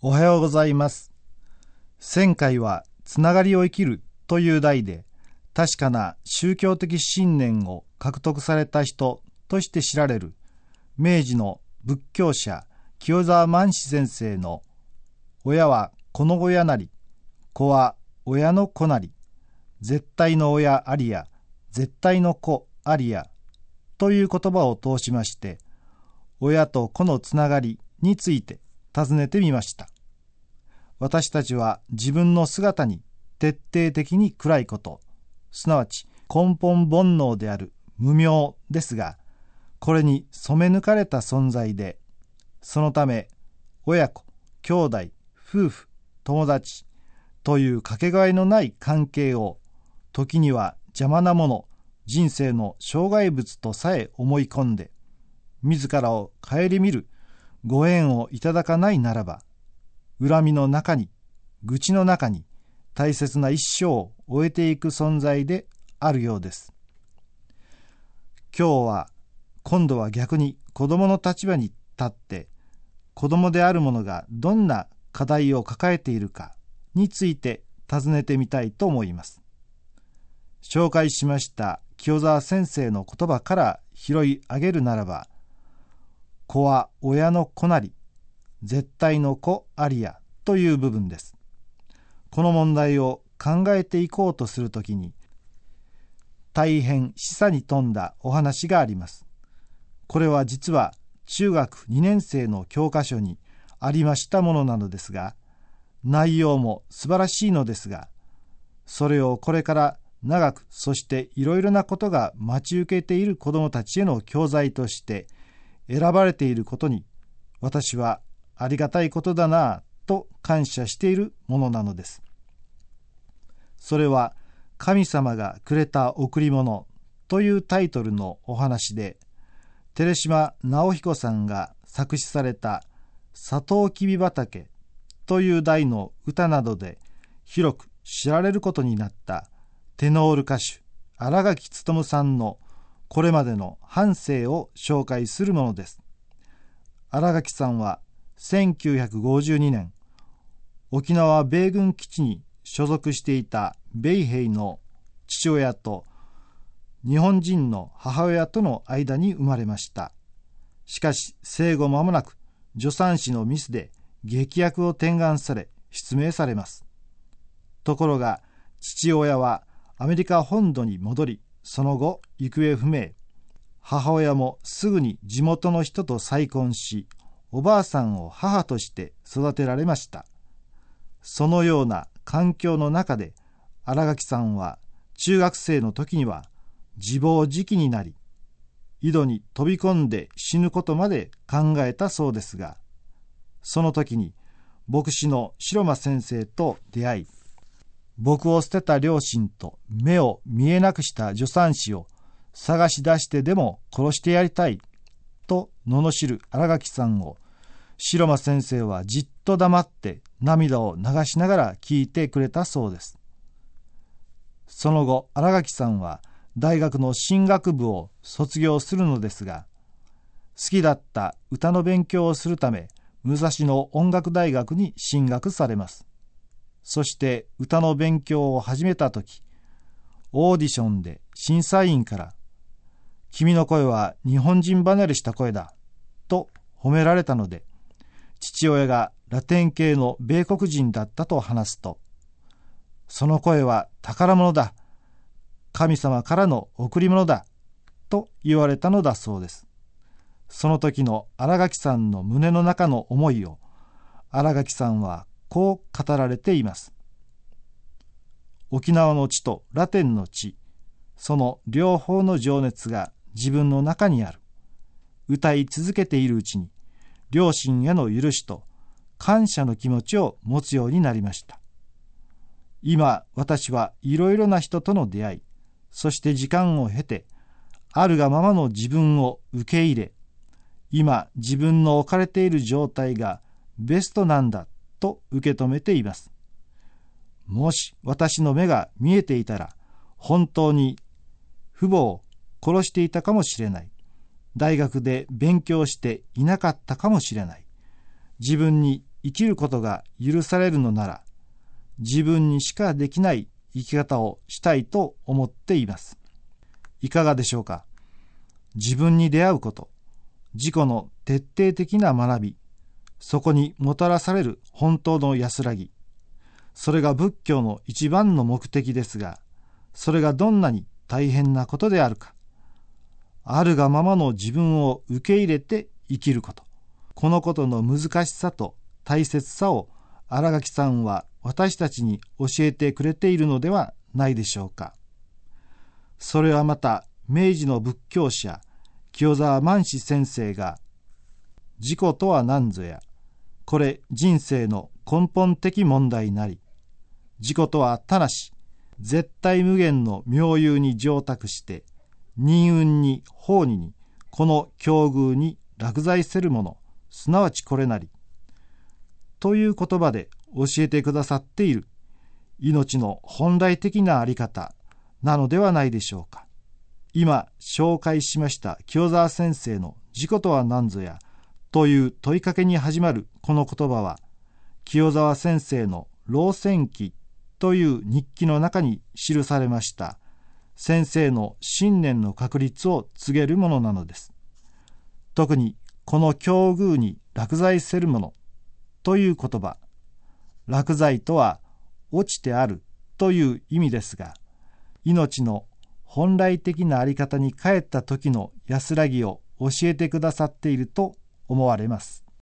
おはようございます。前回はつながりを生きるという題で、確かな宗教的信念を獲得された人として知られる明治の仏教者清沢満志先生の親は子の親なり、子は親の子なり、絶対の親ありや絶対の子ありやという言葉を通しまして、親と子のつながりについて尋ねてみました。私たちは自分の姿に徹底的に暗いこと、すなわち根本煩悩である無明ですが、これに染め抜かれた存在で、そのため親子、兄弟、夫婦、友達というかけがえのない関係を、時には邪魔なもの、人生の障害物とさえ思い込んで、自らを顧みるご縁をいただかないならば、恨みの中に、愚痴の中に大切な一生を終えていく存在であるようです。今度は逆に子供の立場に立って、子供である者がどんな課題を抱えているかについて尋ねてみたいと思います。紹介しました清沢先生の言葉から拾い上げるならば、子は親の子なり、絶対の子ありやという部分です。この問題を考えていこうとするときに、大変示唆に富んだお話があります。これは実は中学2年生の教科書にありましたものなのですが、内容も素晴らしいのですが、それをこれから長く、そしていろいろなことが待ち受けている子どもたちへの教材として選ばれていることに、私はありがたいことだなぁと感謝しているものなのです。それは神様がくれた贈り物というタイトルのお話で、寺島直彦さんが作詞されたサトウキビ畑という題の歌などで広く知られることになったテノール歌手新垣勉さんのこれまでの半生を紹介するものです。新垣さんは1952年、沖縄米軍基地に所属していた米兵の父親と日本人の母親との間に生まれました。しかし生後間もなく助産師のミスで劇薬を点眼され失明されます。ところが父親はアメリカ本土に戻り、その後行方不明。母親もすぐに地元の人と再婚し、おばあさんを母として育てられました。そのような環境の中で新垣さんは中学生の時には自暴自棄になり、井戸に飛び込んで死ぬことまで考えたそうですが、その時に牧師の城間先生と出会い、僕を捨てた両親と目を見えなくした助産師を探し出してでも殺してやりたいと罵る新垣さんを、城間先生はじっと黙って涙を流しながら聞いてくれたそうです。その後新垣さんは大学の神学部を卒業するのですが、好きだった歌の勉強をするため武蔵野音楽大学に進学されます。そして歌の勉強を始めたとき、オーディションで審査員から君の声は日本人離れした声だと褒められたので、父親がラテン系の米国人だったと話すと、その声は宝物だ、神様からの贈り物だと言われたのだそうです。その時の新垣さんの胸の中の思いを新垣さんはこう語られています。沖縄の地とラテンの地、その両方の情熱が自分の中にある。歌い続けているうちに両親への許しと感謝の気持ちを持つようになりました。今私はいろいろな人との出会い、そして時間を経てあるがままの自分を受け入れ、今自分の置かれている状態がベストなんだと受け止めています。もし私の目が見えていたら本当に父母を殺していたかもしれない。大学で勉強していなかったかもしれない。自分に生きることが許されるのなら、自分にしかできない生き方をしたいと思っています。いかがでしょうか。自分に出会うこと、自己の徹底的な学び、そこにもたらされる本当の安らぎ、それが仏教の一番の目的ですが、それがどんなに大変なことであるか、あるがままの自分を受け入れて生きること、このことの難しさと大切さを新垣さんは私たちに教えてくれているのではないでしょうか。それはまた明治の仏教者清沢満志先生が、自己とは何ぞや、これ人生の根本的問題なり、自己とはたなし絶対無限の妙有に上達して任運に法にこの境遇に落在せるもの、すなわちこれなりという言葉で教えてくださっている命の本来的なあり方なのではないでしょうか。今紹介しました清沢先生の自己とは何ぞやという問いかけに始まるこの言葉は、清沢先生の老戦記という日記の中に記されました先生の信念の確立を告げるものなのです。特にこの境遇に落在せるものという言葉、落在とは落ちてあるという意味ですが、命の本来的なあり方に帰った時の安らぎを教えてくださっていると思われます。